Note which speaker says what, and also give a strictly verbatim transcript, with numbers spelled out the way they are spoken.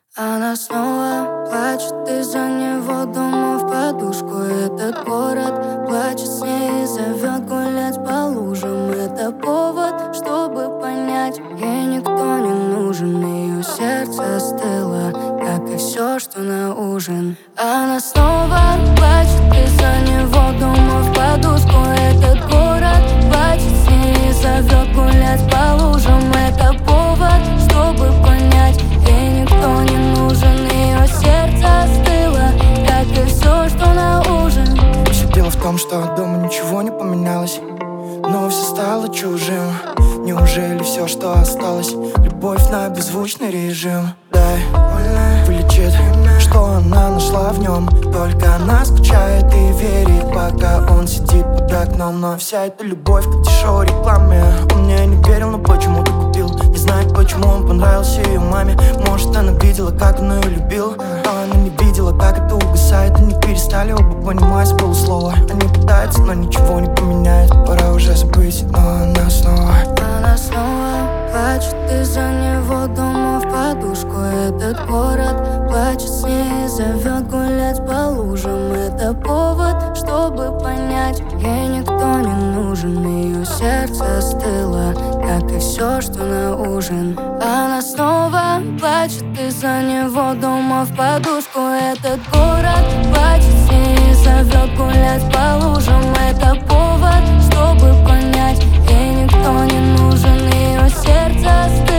Speaker 1: Она снова плачет из-за него, дома в подушку. Этот город плачет с ней и зовет гулять по лужам. Это повод, чтобы понять, ей никто не нужен. Ее сердце остыло, как и все, что на ужин. Она снова плачет из-за него, дома в подушку. Этот город плачет с ней и зовет гулять по лужам. Это повод, чтобы понять, ей никто не нужен. Ее сердце остыло, как и все, что на ужин.
Speaker 2: Все дело в том, что дома ничего не поменялось, но все стало чужим. Неужели все, что осталось, любовь на беззвучный режим? Дай вылечит, что она нашла в нем. Только она скучает и верит, пока он сидит под окном. Но вся эта любовь, как дешевая рекламе. Он мне не верил, но почему-то купил. Не знает, почему он понравился ее маме. Может, она видела, как он ее любил, а она не видела, как это угасает. Они перестали оба понимать с полуслова. Они пытаются, но ничего не поменяет. Пора уже забыть, но она снова
Speaker 1: Она снова плачет из-за него, дома в подушку. Этот город плачет с ней и зовет гулять по лужам. Это повод, чтобы понять, ей никто не нужен. Ее сердце остыло, как и все, что на ужин. Она снова плачет из-за него, дома в подушку. Этот город плачет с ней и зовет гулять по лужам. Это повод, чтобы понять, ей никто не нужен. Ее сердце остыло.